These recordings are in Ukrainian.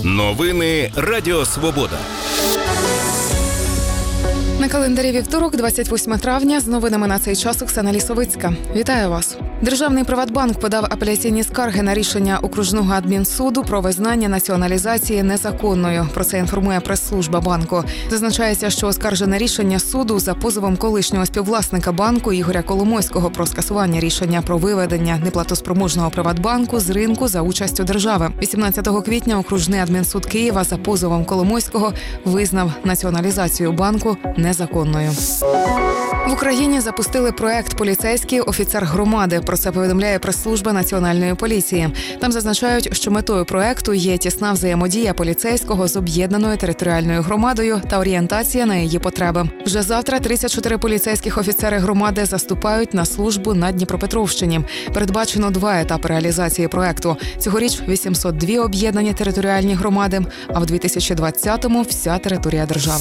Новини Радіо Свобода. На календарі вівторок, 28 травня, з новинами на цей час Оксана Лісовицька. Вітаю вас. Державний Приватбанк подав апеляційні скарги на рішення окружного адмінсуду про визнання націоналізації незаконною. Про це інформує прес-служба банку. Зазначається, що оскаржене рішення суду за позовом колишнього співвласника банку Ігоря Коломойського про скасування рішення про виведення неплатоспроможного Приватбанку з ринку за участю держави. 18 квітня окружний адмінсуд Києва за позовом Коломойського визнав націоналізацію банку незаконною. В Україні запустили проект «Поліцейський офіцер громади». Про це повідомляє прес-служба Національної поліції. Там зазначають, що метою проекту є тісна взаємодія поліцейського з об'єднаною територіальною громадою та орієнтація на її потреби. Вже завтра 34 поліцейських офіцери громади заступають на службу на Дніпропетровщині. Передбачено 2 етапи реалізації проекту. Цьогоріч 802 об'єднані територіальні громади, а в 2020-му – вся територія держави.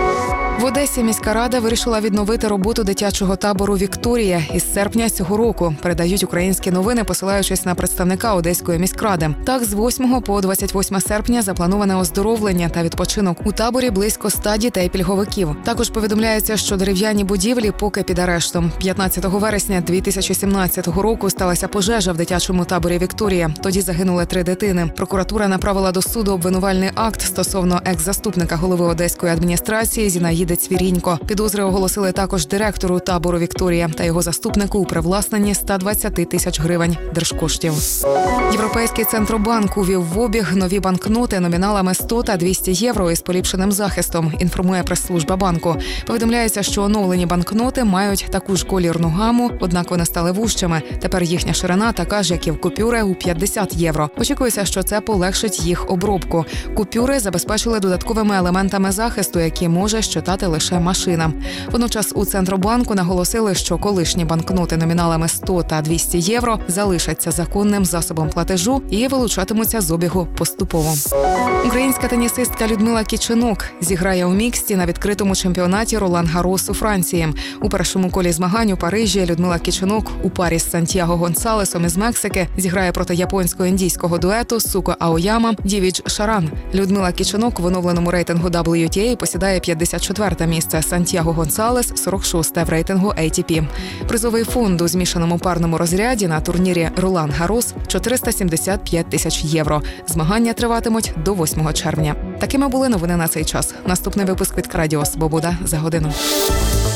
В Одесі міська рада вирішила відновити роботу дитячого табору «Вікторія» із серпня цього року. Передають українські новини, посилаючись на представника Одеської міськради. Так, з 8 по 28 серпня заплановане оздоровлення та відпочинок у таборі близько 100 дітей пільговиків. Також повідомляється, що дерев'яні будівлі поки під арештом. 15 вересня 2017 року сталася пожежа в дитячому таборі «Вікторія». Тоді загинули 3 дитини. Прокуратура направила до суду обвинувальний акт стосовно екс-заступника голови Одеської адміністрації Зінаїди Цвірінько. Підозри оголосили також директору табору «Вікторія» та його заступнику у привласненні 120 тисяч гривень держкоштів. Європейський центробанк увів в обіг нові банкноти номіналами 100 та 200 євро із поліпшеним захистом, інформує прес-служба банку. Повідомляється, що оновлені банкноти мають таку ж колірну гаму, однак вони стали вужчими. Тепер їхня ширина така ж, як і в купюри у 50 євро. Очікується, що це полегшить їх обробку. Купюри забезпечили додатковими елементами захисту, які може щитати лише машина. Водночас у Центробанку наголосили, що колишні банкноти номіналами 100 та 200 євро залишаться законним засобом платежу і вилучатимуться з обігу поступово. Українська тенісистка Людмила Кіченок зіграє у міксті на відкритому чемпіонаті Ролан Гаррос у Франції. У першому колі змагань у Парижі Людмила Кіченок у парі з Сантьяго Гонсалесом із Мексики зіграє проти японсько-індійського дуету Суко Аояма Дівідж Шаран. Людмила Кіченок в оновленому рейтингу WTA посідає 54-те місце, Сантьяго Гонсалес – 46-те в рейтингу ATP. Призовий фонд у змішаному парному розряді на турнірі Ролан Гаррос – 475 тисяч євро. Змагання триватимуть до 8 червня. Такими були новини на цей час. Наступний випуск від Радіо Свобода за годину.